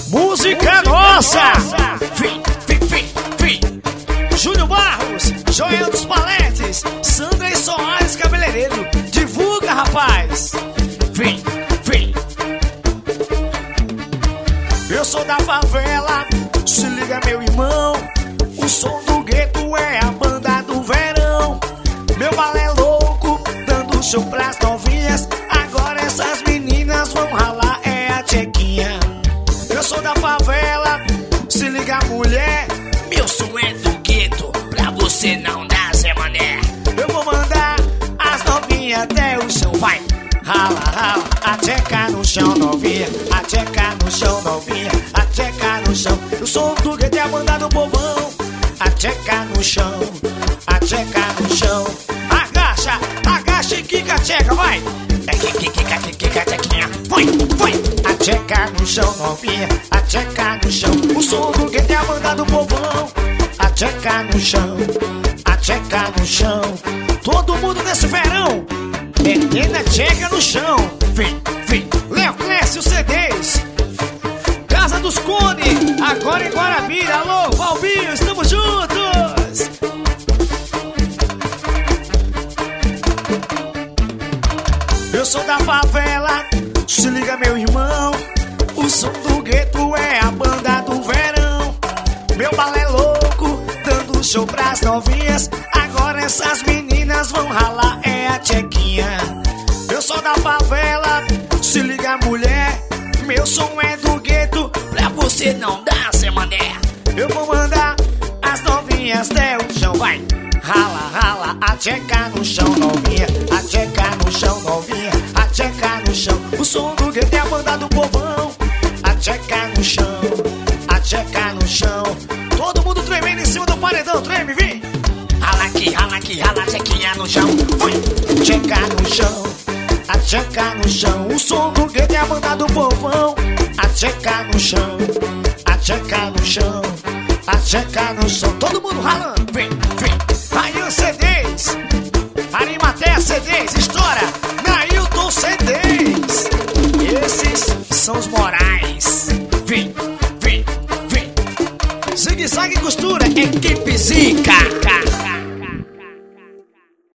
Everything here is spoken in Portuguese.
Música nossa! Vem. Júnior Barros, Joel dos Paletes, Sandra e Soares Cabeleireiro. Divulga, rapaz! Vem. Eu sou da favela, se liga meu irmão. O som do gueto é a banda do verão. Meu balé é louco, dando show pras novinhas. Agora essas meninas vão ralar, é a tchequinha. Eu sou da favela, se liga mulher. Meu som é do gueto, pra você não dar Zé Mané. Eu vou mandar as novinhas até o chão, vai. Rala, a tcheca no chão, novinha. A tcheca no chão, novinha. A tcheca no chão. O som do gueto é a banda do povão. A tcheca no chão, a tcheca no chão. Agacha e quica a tcheca, vai. Quica, tchequinha. Foi. A tcheca no chão, novinha. A tcheca no chão. O som do gueto é a banda do povão. A tcheca no chão, a tcheca no chão. Todo mundo nesse verão, metendo a tcheca no chão. Vem. Léo Clécio CDs, Casa dos Cone, agora em Guarabira. Alô, Valbinho, estamos juntos. Eu sou da favela, se liga meu irmão. O som do gueto é a banda do verão. Meu balé é louco, dando show pras novinhas. Agora essas meninas vão ralar, é a tchequinha. Eu sou da favela, se liga mulher. Meu som é do gueto, pra você não dar Zé Mané. eu vou mandar as novinhas até o chão, vai. Rala, a tcheca no chão, novinha. A tcheca no chão, novinha. A tcheca no chão. O som do gueto é a banda do povão. A tcheca no chão, a tcheca no chão. Todo mundo tremendo em cima do paredão, treme, vem. Rala aqui, rala, tchequinha no chão. Foi. Tcheca no chão, a tcheca no chão. O som do gueto é a banda do povão. A tcheca no chão, a tcheca no chão. A tcheca no chão. Todo mundo ralando, vem. Rayan CDs, Arimatea CDs, estoura. Nailton CDs. Esses são os morais.